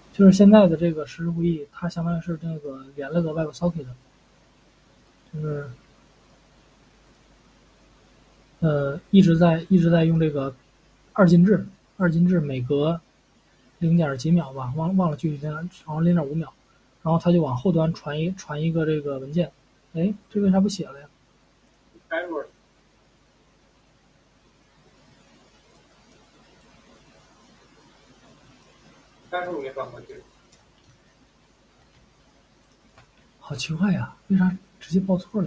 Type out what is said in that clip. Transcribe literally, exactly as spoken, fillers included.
就是现在的这个实时会议，它相当于是那个连了个 WebSocket，就是呃一直在一直在用这个二进制，二进制每隔零点几秒吧，忘忘了具体在哪，好像零点五秒，然后它就往后端传一传一个这个文件。哎，这为啥不写了呀？ 但是我没转过去。 好奇怪呀，为啥直接报错了？